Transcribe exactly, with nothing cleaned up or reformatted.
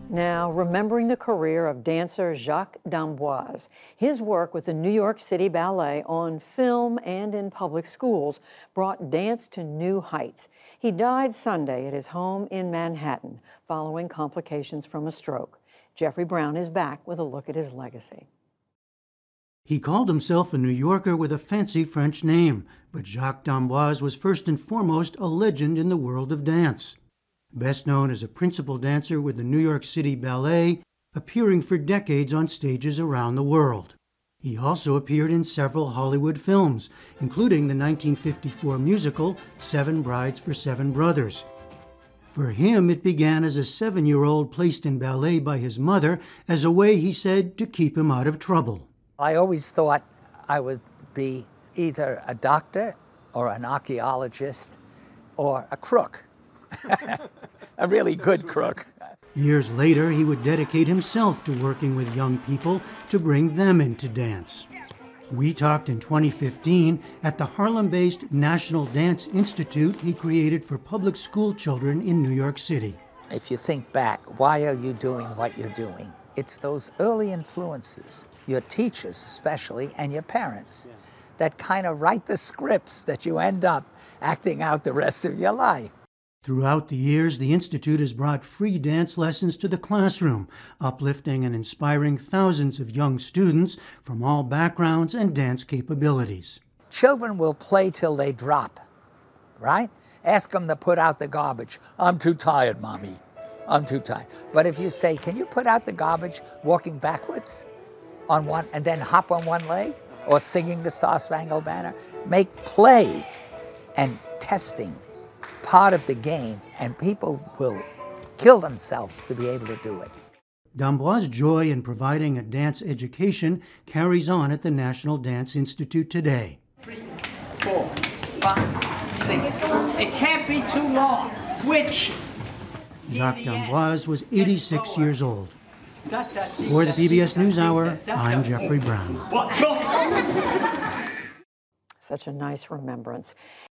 Now, remembering the career of dancer Jacques d'Amboise, his work with the New York City Ballet on film and in public schools brought dance to new heights. He died Sunday at his home in Manhattan following complications from a stroke. Jeffrey Brown is back with a look at his legacy. He called himself a New Yorker with a fancy French name, but Jacques d'Amboise was first and foremost a legend in the world of dance. Best known as a principal dancer with the New York City Ballet, appearing for decades on stages around the world. He also appeared in several Hollywood films, including the nineteen fifty-four musical Seven Brides for Seven Brothers. For him, it began as a seven-year-old placed in ballet by his mother as a way, he said, to keep him out of trouble. I always thought I would be either a doctor or an archaeologist or a crook. A really good crook. Years later, he would dedicate himself to working with young people to bring them into dance. We talked in twenty fifteen at the Harlem-based National Dance Institute he created for public school children in New York City. If you think back, why are you doing what you're doing? It's those early influences, your teachers especially, and your parents, that kind of write the scripts that you end up acting out the rest of your life. Throughout the years, the Institute has brought free dance lessons to the classroom, uplifting and inspiring thousands of young students from all backgrounds and dance capabilities. Children will play till they drop, right? Ask them to put out the garbage. I'm too tired, Mommy. I'm too tired. But if you say, can you put out the garbage walking backwards on one and then hop on one leg or singing the Star Spangled Banner, make play and testing part of the game, and people will kill themselves to be able to do it. d'Amboise's joy in providing a dance education carries on at the National Dance Institute today. Three, four, five, six. It can't be too long. Which? Jacques d'Amboise was eighty-six years old. For the P B S NewsHour, I'm Jeffrey Brown. Such a nice remembrance.